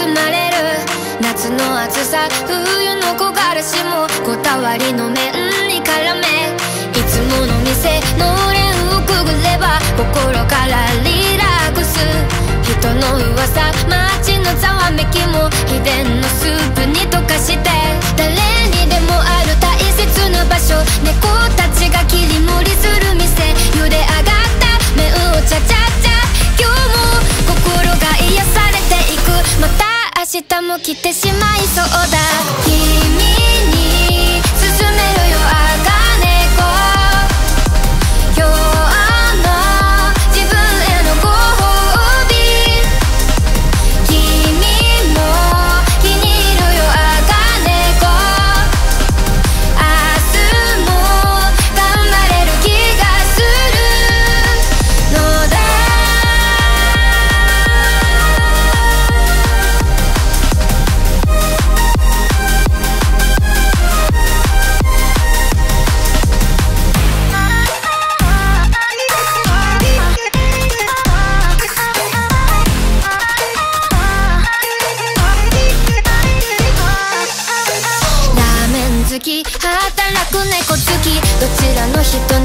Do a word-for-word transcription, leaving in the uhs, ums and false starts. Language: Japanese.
包まれる夏の暑さ、冬の木枯らしもこだわりの麺に絡め、いつもの店のれんをくぐれば心からリラックス。人の噂、街のざわめきも秘伝のスープに溶かして、誰にでもある大切な場所、猫たちが切り盛りする店、茹で上がった麺をチャチャチャ、今日も心が癒されていく。また明日も来てしまいそうだ。君に勧めるよ赤猫、今日の自分へのご褒美。君も気に入るよ赤猫、明日も頑張れる気がするのだ。好き、働く猫好き、どちらの人